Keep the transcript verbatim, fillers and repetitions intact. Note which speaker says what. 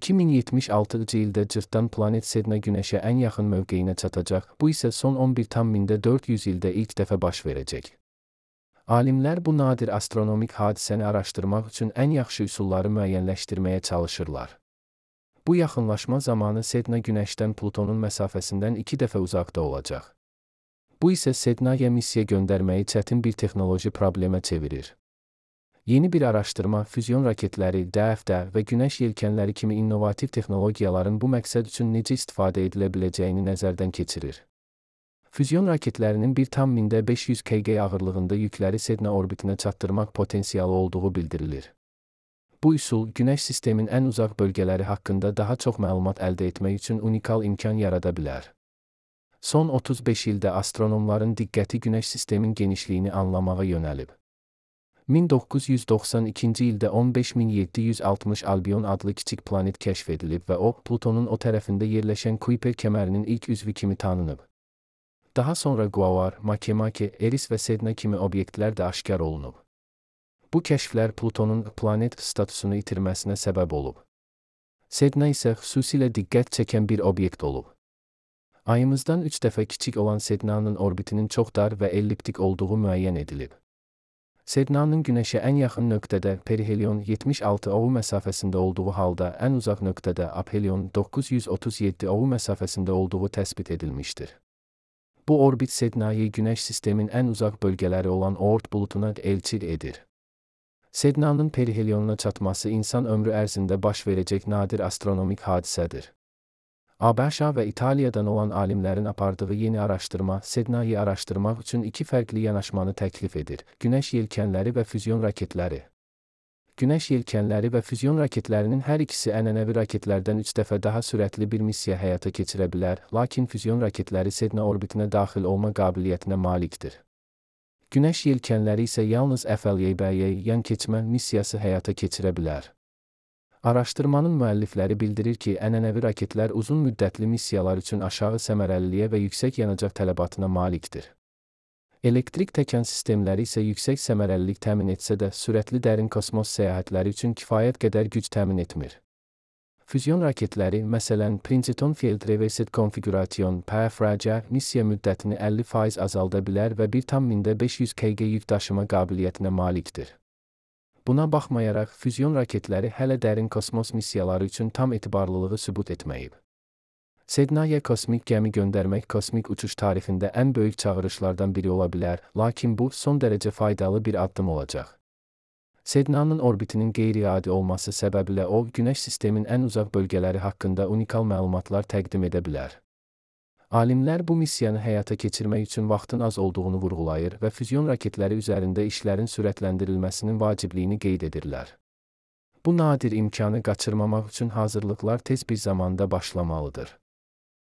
Speaker 1: iki min yetmiş altıncı ildə cırtdan planet Sedna Günəşə ən yaxın mövqeyinə çatacaq, bu isə son on bir tam mində dörd yüz ildə ilk dəfə baş verəcək. Alimlər bu nadir astronomik hadisəni araşdırmaq üçün ən yaxşı üsulları müəyyənləşdirməyə çalışırlar. Bu yaxınlaşma zamanı Sedna Günəşdən Plutonun məsafəsindən iki dəfə uzaqda olacaq. Bu isə Sednaya missiya göndərməyi çətin bir texnoloji problemə çevirir. Yeni bir araşdırma, füzyon raketləri, D F D və günəş yelkənləri kimi innovativ texnologiyaların bu məqsəd üçün necə istifadə edilə biləcəyini nəzərdən keçirir. Füzyon raketlərinin bir tam mində beş yüz kiloqram ağırlığında yükləri Sedna orbitinə çatdırmaq potensialı olduğu bildirilir. Bu üsul, günəş sistemin ən uzaq bölgələri haqqında daha çox məlumat əldə etmək üçün unikal imkan yarada bilər. Son otuz beş ildə astronomların diqqəti günəş sistemin genişliyini anlamağa yönəlib. min doqquz yüz doxsan ikinci ildə on beş min yeddi yüz altmış Albion adlı kiçik planet kəşf edilib və o, Plutonun o tərəfində yerləşən Kuiper kəmərinin ilk üzvü kimi tanınıb. Daha sonra Quasar, Makemake, Eris və Sedna kimi obyektlər də aşkar olunub. Bu kəşflər Plutonun planet statusunu itirməsinə səbəb olub. Sedna isə xüsusilə diqqət çəkən bir obyekt olub. Ayımızdan üç dəfə kiçik olan Sednanın orbitinin çox dar və elliptik olduğu müəyyən edilib. Sednanın Günəşə ən yaxın nöqtədə perihelion yetmiş altı O məsafəsində olduğu halda ən uzaq nöqtədə aphelion doqquz yüz otuz yeddi O məsafəsində olduğu təsbit edilmişdir. Bu orbit Sednayı Günəş sistemin ən uzaq bölgələri olan Oort bulutuna elçi edir. Sednanın perihelionuna çatması insan ömrü ərzində baş verəcək nadir astronomik hadisədir. ABŞ və İtaliyadan olan alimlərin apardığı yeni araşdırma, Sednayı araşdırmaq üçün iki fərqli yanaşmanı təklif edir: günəş yelkənləri və füzyon raketləri. Günəş yelkənləri və füzyon raketlərinin hər ikisi ənənəvi raketlərdən üç dəfə daha sürətli bir missiya həyata keçirə bilər, lakin füzyon raketləri Sedna orbitinə daxil olma qabiliyyətinə malikdir. Günəş yelkənləri isə yalnız F L Y B Y yan keçmə missiyası həyata keçirə bilər. Araşdırmanın müəllifləri bildirir ki, ənənəvi raketlər uzun müddətli missiyalar üçün aşağı səmərəliliyə və yüksək yanacaq tələbatına malikdir. Elektrik təkan sistemləri isə yüksək səmərəlilik təmin etsə də, sürətli dərin kosmos səyahətləri üçün kifayət qədər güc təmin etmir. Füzyon raketləri, məsələn, Princeton Field Reversed Configuration P F R C, missiya müddətini əlli faiz azalda bilər və bir tam mində beş yüz kiloqram yük daşıma qabiliyyətinə malikdir. Buna baxmayaraq, füzyon raketləri hələ dərin kosmos missiyaları üçün tam etibarlılığı sübut etməyib. Sednaya kosmik gəmi göndərmək kosmik uçuş tarixində ən böyük çağırışlardan biri ola bilər, lakin bu, son dərəcə faydalı bir addım olacaq. Sednanın orbitinin qeyri-adi olması səbəbilə o, Günəş sistemin ən uzaq bölgələri haqqında unikal məlumatlar təqdim edə bilər. Alimlər bu missiyanı həyata keçirmək üçün vaxtın az olduğunu vurğulayır və füzyon raketləri üzərində işlərin sürətləndirilməsinin vacibliyini qeyd edirlər. Bu nadir imkanı qaçırmamaq üçün hazırlıqlar tez bir zamanda başlamalıdır.